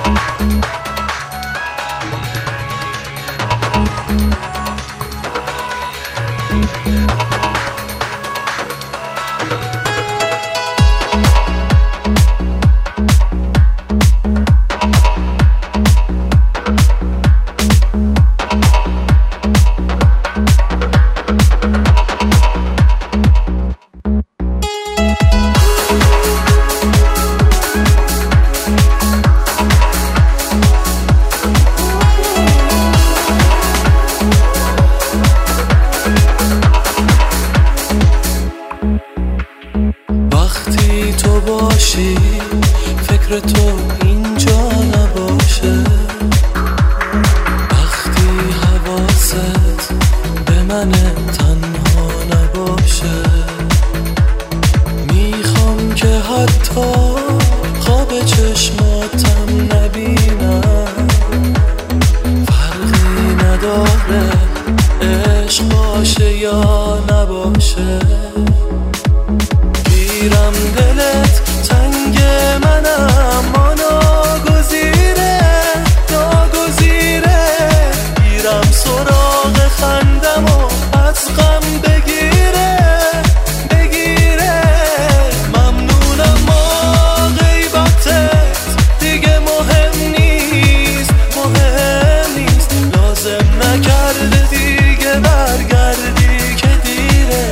وقتی تو باشی فکر تو اینجا نباشه، وقتی حواست به من تنها نباشه، میخوام که حتی خواب چشماتم نبینم، فرقی نداره عشق باشه یا نباشه. گیرم دلت تنگ منم اما ناگزیره گیرم سراغ خندم و از غم بگیره ممنونم ما غیبتت دیگه مهم نیست لازم نکرده دیگه برگردی که دیره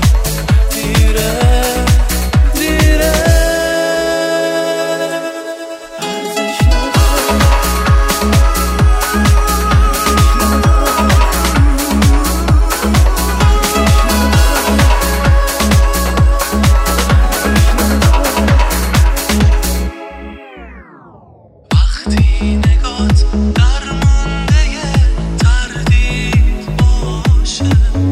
وقتی نگات درمونده تردید باشه،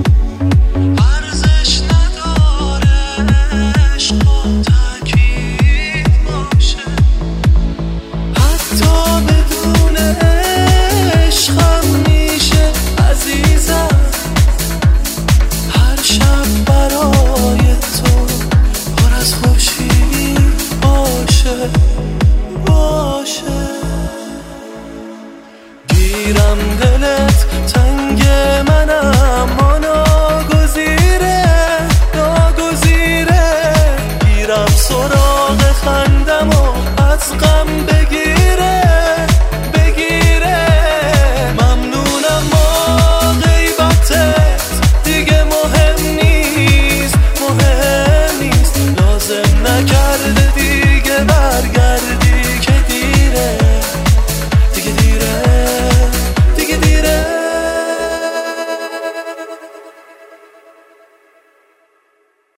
ارزش نداره عشق و تأکید باشه، حتی بدون عشقم میشه عزیزم هر شب برای تو پر از خورشید باشه. گیرم